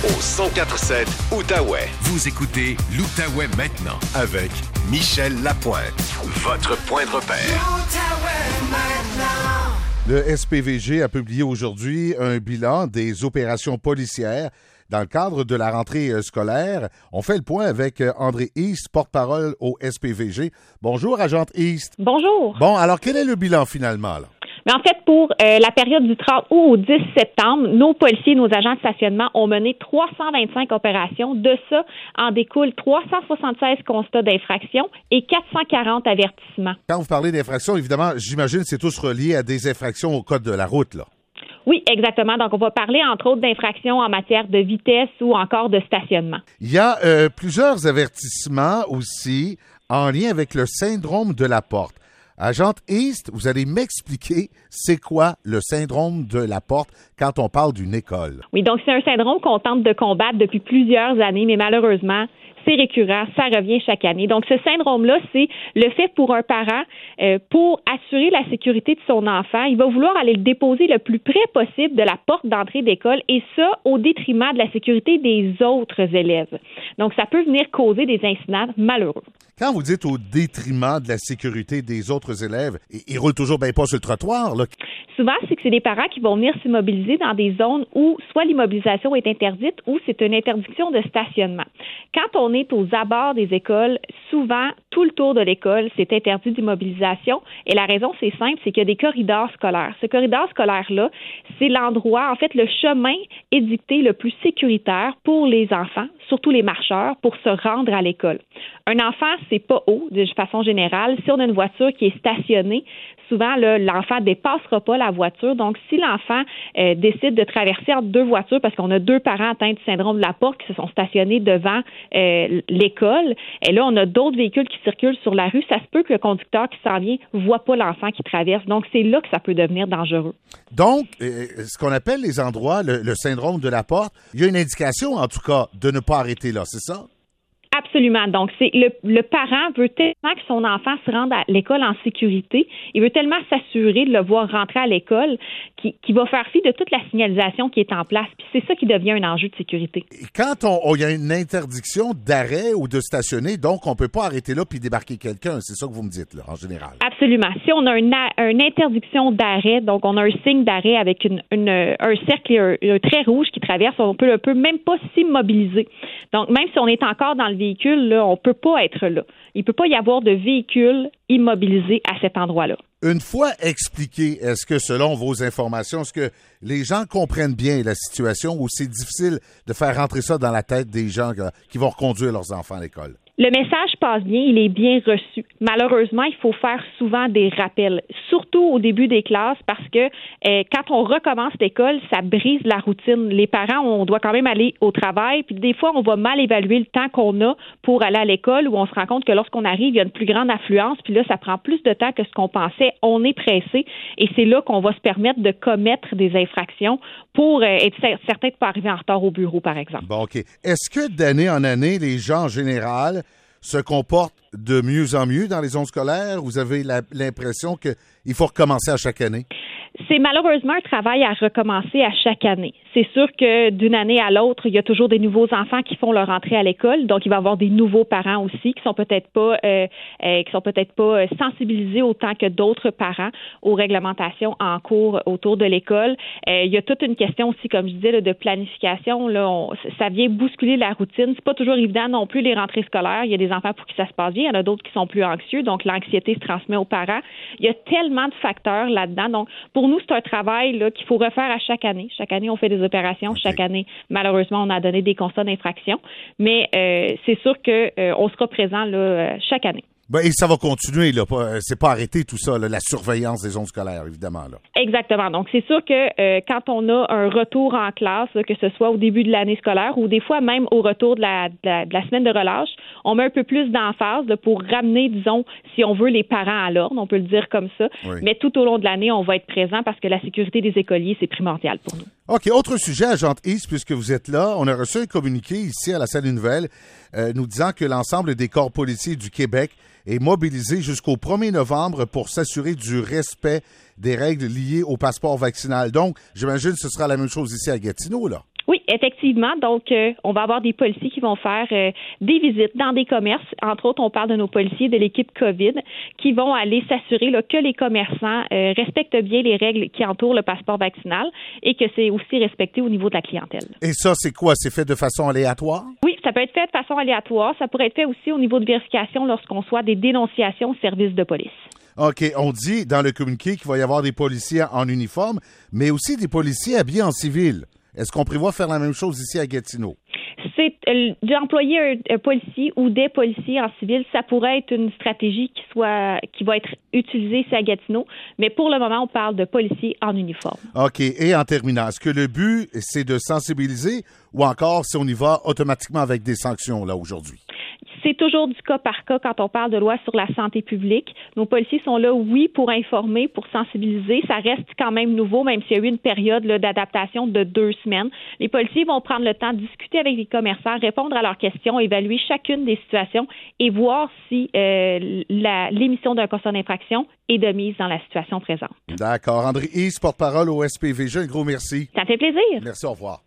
au 104.7 Outaouais. Vous écoutez l'Outaouais maintenant avec Michel Lapointe, votre point de repère. Le SPVG a publié aujourd'hui un bilan des opérations policières dans le cadre de la rentrée scolaire. On fait le point avec André East, porte-parole au SPVG. Bonjour, agente East. Bonjour. Bon, alors quel est le bilan finalement, là? Mais en fait, pour la période du 30 août au 10 septembre, nos policiers, nos agents de stationnement ont mené 325 opérations. De ça, en découlent 376 constats d'infraction et 440 avertissements. Quand vous parlez d'infractions, évidemment, j'imagine que c'est tous relié à des infractions au code de la route, là. Oui, exactement. Donc, on va parler, entre autres, d'infractions en matière de vitesse ou encore de stationnement. Il y a plusieurs avertissements aussi en lien avec le syndrome de la porte. Agente East, vous allez m'expliquer c'est quoi le syndrome de la porte quand on parle d'une école. Oui, donc c'est un syndrome qu'on tente de combattre depuis plusieurs années, mais malheureusement, c'est récurrent, ça revient chaque année. Donc, ce syndrome-là, c'est le fait pour un parent, pour assurer la sécurité de son enfant, il va vouloir aller le déposer le plus près possible de la porte d'entrée d'école et ça au détriment de la sécurité des autres élèves. Donc, ça peut venir causer des incidents malheureux. Quand vous dites au détriment de la sécurité des autres élèves, ils roulent toujours bien pas sur le trottoir, là. Souvent, c'est que c'est des parents qui vont venir s'immobiliser dans des zones où soit l'immobilisation est interdite ou c'est une interdiction de stationnement. Quand on est aux abords des écoles, souvent, tout le tour de l'école, c'est interdit d'immobilisation. Et la raison, c'est simple, c'est qu'il y a des corridors scolaires. Ce corridor scolaire-là, c'est l'endroit, en fait, le chemin édicté le plus sécuritaire pour les enfants, surtout les marcheurs, pour se rendre à l'école. Un enfant, c'est pas haut, de façon générale. Si on a une voiture qui est stationnée, souvent, là, l'enfant dépassera pas la voiture. Donc, si l'enfant décide de traverser entre deux voitures parce qu'on a deux parents atteints du syndrome de la porte qui se sont stationnés devant l'école, et là, on a d'autres véhicules qui circulent sur la rue, ça se peut que le conducteur qui s'en vient voit pas l'enfant qui traverse. Donc, c'est là que ça peut devenir dangereux. Donc, ce qu'on appelle les endroits, le syndrome de la porte, il y a une indication, en tout cas, de ne pas arrêter là, c'est ça? Absolument. Donc, c'est le parent veut tellement que son enfant se rende à l'école en sécurité. Il veut tellement s'assurer de le voir rentrer à l'école qu'il va faire fi de toute la signalisation qui est en place. Puis c'est ça qui devient un enjeu de sécurité. Et quand il y a une interdiction d'arrêt ou de stationner, donc on peut pas arrêter là puis débarquer quelqu'un. C'est ça que vous me dites, là, en général. Absolument. Si on a une interdiction d'arrêt, donc on a un signe d'arrêt avec un cercle et un trait rouge qui traverse, on peut même pas s'immobiliser. Donc, même si on est encore dans le véhicule, là, on peut pas être là. Il peut pas y avoir de véhicule immobilisé à cet endroit-là. Une fois expliqué, est-ce que selon vos informations, est-ce que les gens comprennent bien la situation ou c'est difficile de faire rentrer ça dans la tête des gens qui vont reconduire leurs enfants à l'école? Le message passe bien, il est bien reçu. Malheureusement, il faut faire souvent des rappels, surtout au début des classes, parce que quand on recommence l'école, ça brise la routine. Les parents, on doit quand même aller au travail, puis des fois, on va mal évaluer le temps qu'on a pour aller à l'école, où on se rend compte que lorsqu'on arrive, il y a une plus grande affluence, puis là, ça prend plus de temps que ce qu'on pensait. On est pressé, et c'est là qu'on va se permettre de commettre des infractions pour être certain de ne pas arriver en retard au bureau, par exemple. Bon, OK. Est-ce que d'année en année, les gens en général se comportent de mieux en mieux dans les zones scolaires? Vous avez l'impression qu'il faut recommencer à chaque année? C'est malheureusement un travail à recommencer à chaque année. C'est sûr que d'une année à l'autre, il y a toujours des nouveaux enfants qui font leur entrée à l'école, donc il va y avoir des nouveaux parents aussi qui sont peut-être pas sensibilisés autant que d'autres parents aux réglementations en cours autour de l'école. Il y a toute une question aussi, comme je disais, là, de planification. Là, ça vient bousculer la routine. C'est pas toujours évident non plus les rentrées scolaires. Il y a des enfants pour qui ça se passe bien, il y en a d'autres qui sont plus anxieux, donc l'anxiété se transmet aux parents. Il y a tellement de facteurs là-dedans. Donc pour nous, c'est un travail là, qu'il faut refaire à chaque année. Chaque année, on fait des opérations. Okay. Chaque année, malheureusement, on a donné des constats d'infraction. Mais c'est sûr qu'on sera présent là, chaque année. Ben, et ça va continuer, là. C'est pas arrêté tout ça, là, la surveillance des zones scolaires, évidemment, là. Exactement. Donc, c'est sûr que quand on a un retour en classe, là, que ce soit au début de l'année scolaire ou des fois même au retour de la semaine de relâche, on met un peu plus d'emphase là, pour ramener, disons, si on veut, les parents à l'ordre, on peut le dire comme ça. Oui. Mais tout au long de l'année, on va être présent parce que la sécurité des écoliers, c'est primordial pour nous. OK. Autre sujet, agente East, puisque vous êtes là, on a reçu un communiqué ici à la Salle des Nouvelles nous disant que l'ensemble des corps policiers du Québec est mobilisé jusqu'au 1er novembre pour s'assurer du respect des règles liées au passeport vaccinal. Donc, j'imagine que ce sera la même chose ici à Gatineau, là. Oui, effectivement. Donc, on va avoir des policiers qui vont faire des visites dans des commerces. Entre autres, on parle de nos policiers de l'équipe COVID qui vont aller s'assurer là, que les commerçants respectent bien les règles qui entourent le passeport vaccinal et que c'est aussi respecté au niveau de la clientèle. Et ça, c'est quoi? C'est fait de façon aléatoire? Oui, ça peut être fait de façon aléatoire. Ça pourrait être fait aussi au niveau de vérification lorsqu'on soit des dénonciations au service de police. OK, on dit dans le communiqué qu'il va y avoir des policiers en uniforme, mais aussi des policiers habillés en civil. Est-ce qu'on prévoit faire la même chose ici à Gatineau? C'est d'employer un policier ou des policiers en civil, ça pourrait être une stratégie qui va être utilisée ici à Gatineau, mais pour le moment, on parle de policiers en uniforme. OK, et en terminant, est-ce que le but, c'est de sensibiliser ou encore si on y va automatiquement avec des sanctions, là, aujourd'hui? C'est toujours du cas par cas quand on parle de loi sur la santé publique. Nos policiers sont là, oui, pour informer, pour sensibiliser. Ça reste quand même nouveau, même s'il y a eu une période là, d'adaptation de 2 semaines. Les policiers vont prendre le temps de discuter avec les commerçants, répondre à leurs questions, évaluer chacune des situations et voir si l'émission d'un constat d'infraction est de mise dans la situation présente. D'accord. André Is, porte-parole au SPVG, un gros merci. Ça fait plaisir. Merci, au revoir.